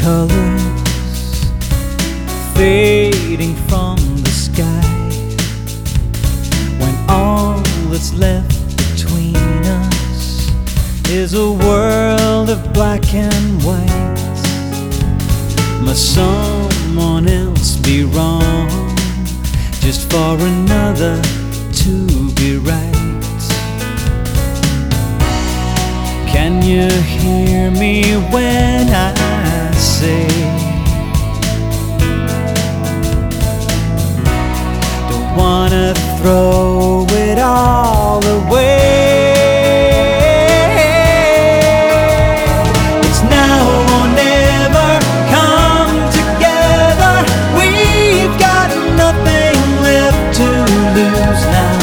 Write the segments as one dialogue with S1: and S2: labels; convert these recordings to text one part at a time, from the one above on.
S1: colors fading from the sky, when all that's left between us is a world of black and white. Must someone else be wrong just for another to be right? Can you hear me when I say, don't wanna throw it all away? It's now or never, come together. We've got nothing left to lose now.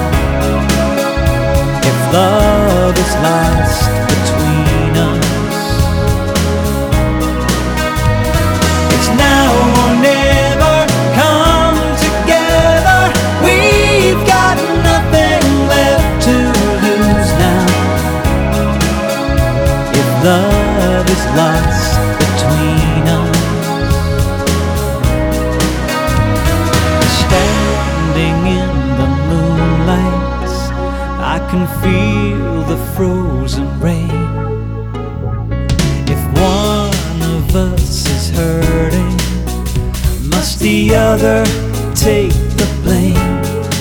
S1: If love is lost between us, it's now or never, come together. We've got nothing left to lose now. If love is lost between us, standing in the moonlight, I can feel the frozen rain. If one of us is hurting, must the other take the blame?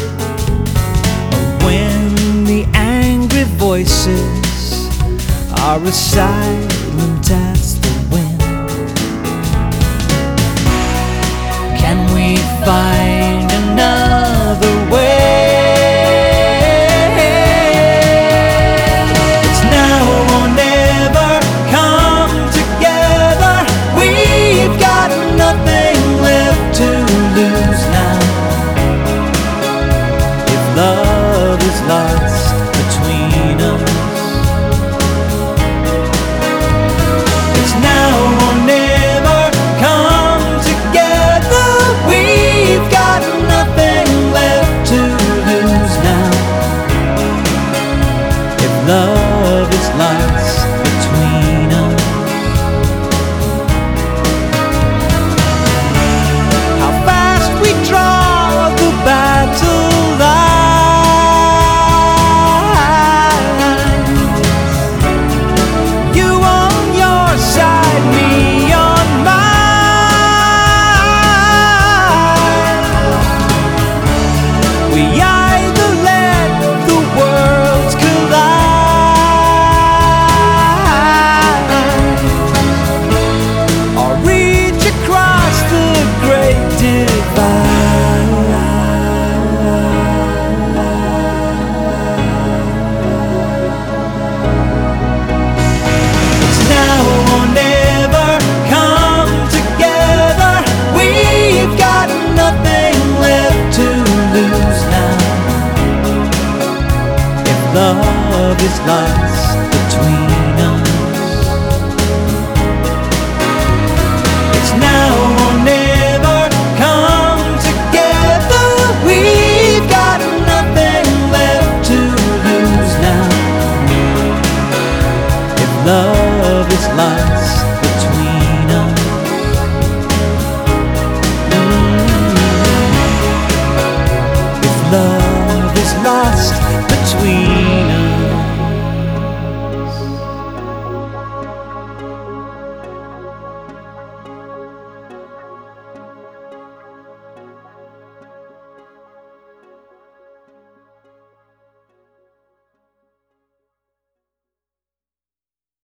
S1: Or when the angry voices are as silent as the wind, can we find another way? Love is lost between us, it's now or never, come together. We've got nothing left to lose now. If love is lost between us, how fast we draw the battle line. We either let the worlds collide, or reach across the great divide. It's now or never, come together. We've got nothing left to lose now. If love is lost between us, it's now or never, come together. We've got nothing left to lose now. If love is lost between us, if love